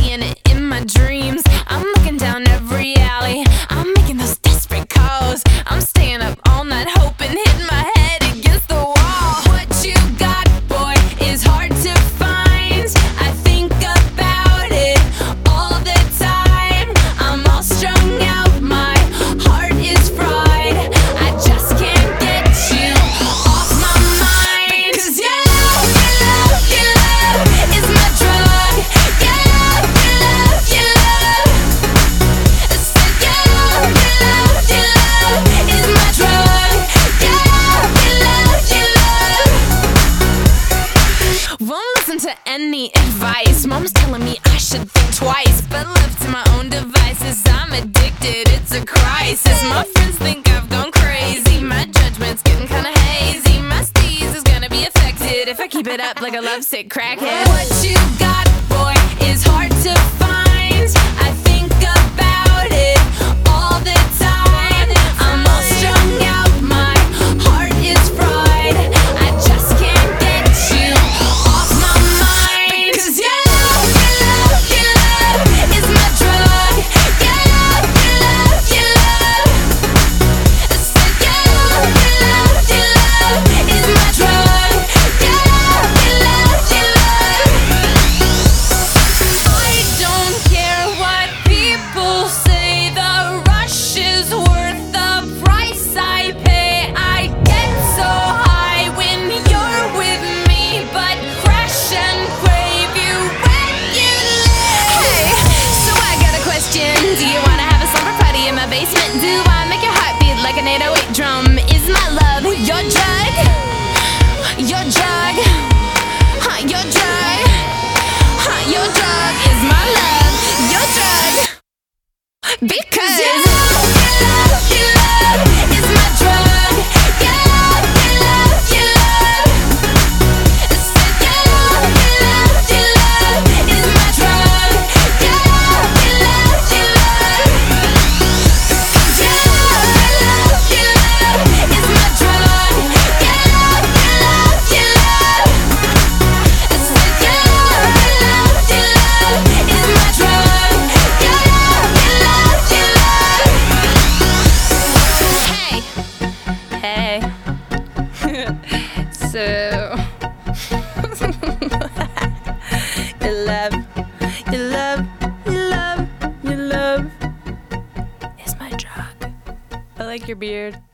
seeing it in my dreams. I'm looking down every alley, I'm making those desperate calls. I'm staying up all night hoping, hitting my head against the wall. What you got, boy, is hard to find. I think about it all the time. I'm all strung out, my heart is fried. I just can't get you off my mind. Because your love is my drug. Your love is my drug. Won't listen to any advice. Mom's telling me I should think twice, but left to my own devices, I'm addicted, it's a crisis. My friends think I've gone crazy, my judgment's getting kinda hazy. My steez is gonna be affected if I keep it up like a lovesick crackhead. What you got, boy, is hard to find. I think about it all the time. I'm all strung out, my heart is fried. I just can't get you off my mind. Because your love is my drug. Your love said your love is my drug. Your love I don't care what people say, the rush is worth the price I pay. I get so high when you're with me, but crash and crave you when you leave. Hey, so I got a question. Do you wanna have a slumber party in my basement? Do I make your heart beat like an 808 drum? Is my love your drug? Your drug? Huh, your drug? Huh, your drug is my love. Your drug. Because your love is my drug. Your love said your love is my drug. Your love is my drug. Your love said your love is my drug. Hey, so your love is my drug. I like your beard.